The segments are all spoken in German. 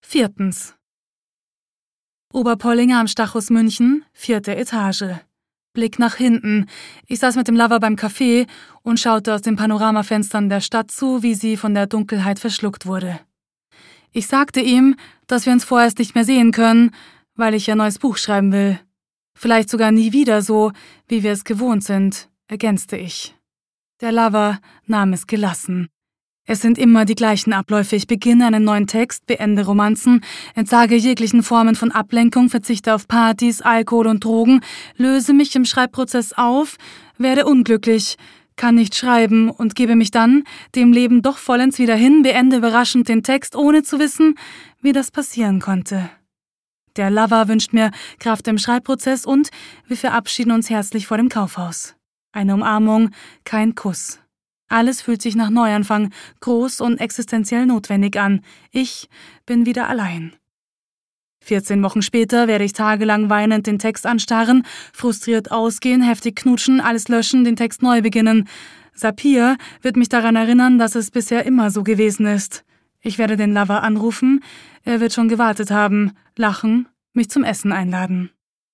4. Oberpollinger am Stachus München, 4. Etage. Blick nach hinten. Ich saß mit dem Lover beim Café und schaute aus den Panoramafenstern der Stadt zu, wie sie von der Dunkelheit verschluckt wurde. Ich sagte ihm, dass wir uns vorerst nicht mehr sehen können, weil ich ein neues Buch schreiben will. Vielleicht sogar nie wieder so, wie wir es gewohnt sind, ergänzte ich. Der Lover nahm es gelassen. Es sind immer die gleichen Abläufe. Ich beginne einen neuen Text, beende Romanzen, entsage jeglichen Formen von Ablenkung, verzichte auf Partys, Alkohol und Drogen, löse mich im Schreibprozess auf, werde unglücklich, kann nicht schreiben und gebe mich dann dem Leben doch vollends wieder hin, beende überraschend den Text, ohne zu wissen, wie das passieren konnte. Der Lover wünscht mir Kraft im Schreibprozess und wir verabschieden uns herzlich vor dem Kaufhaus. Eine Umarmung, kein Kuss. Alles fühlt sich nach Neuanfang groß und existenziell notwendig an. Ich bin wieder allein. 14 Wochen später werde ich tagelang weinend den Text anstarren, frustriert ausgehen, heftig knutschen, alles löschen, den Text neu beginnen. Sapir wird mich daran erinnern, dass es bisher immer so gewesen ist. Ich werde den Lover anrufen, er wird schon gewartet haben, lachen, mich zum Essen einladen.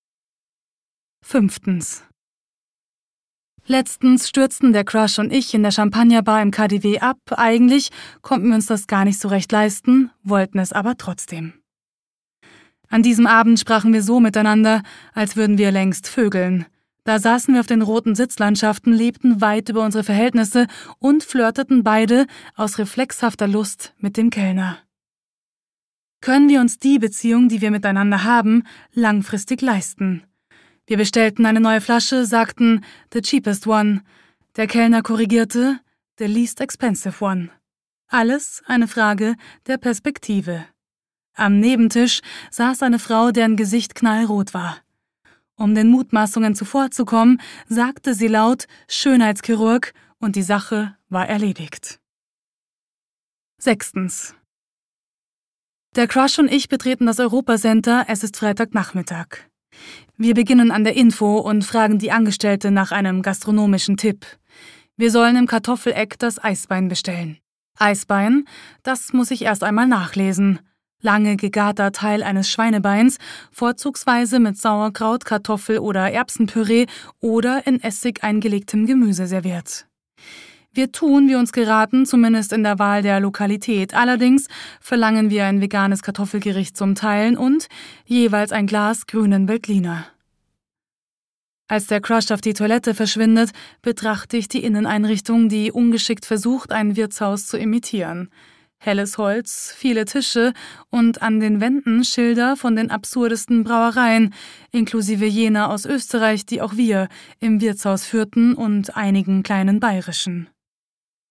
5. Letztens stürzten der Crush und ich in der Champagnerbar im KaDeWe ab. Eigentlich konnten wir uns das gar nicht so recht leisten, wollten es aber trotzdem. An diesem Abend sprachen wir so miteinander, als würden wir längst vögeln. Da saßen wir auf den roten Sitzlandschaften, lebten weit über unsere Verhältnisse und flirteten beide aus reflexhafter Lust mit dem Kellner. Können wir uns die Beziehung, die wir miteinander haben, langfristig leisten? Wir bestellten eine neue Flasche, sagten the cheapest one. Der Kellner korrigierte the least expensive one. Alles eine Frage der Perspektive. Am Nebentisch saß eine Frau, deren Gesicht knallrot war. Um den Mutmaßungen zuvorzukommen, sagte sie laut Schönheitschirurg und die Sache war erledigt. 6. Der Crush und ich betreten das Europacenter, es ist Freitagnachmittag. Wir beginnen an der Info und fragen die Angestellte nach einem gastronomischen Tipp. Wir sollen im Kartoffeleck das Eisbein bestellen. Eisbein, das muss ich erst einmal nachlesen. Lange gegarter Teil eines Schweinebeins, vorzugsweise mit Sauerkraut, Kartoffel- oder Erbsenpüree oder in Essig eingelegtem Gemüse serviert. Wir tun, wie uns geraten, zumindest in der Wahl der Lokalität. Allerdings verlangen wir ein veganes Kartoffelgericht zum Teilen und jeweils ein Glas grünen Veltliner. Als der Crush auf die Toilette verschwindet, betrachte ich die Inneneinrichtung, die ungeschickt versucht, ein Wirtshaus zu imitieren. Helles Holz, viele Tische und an den Wänden Schilder von den absurdesten Brauereien, inklusive jener aus Österreich, die auch wir im Wirtshaus führten und einigen kleinen bayerischen.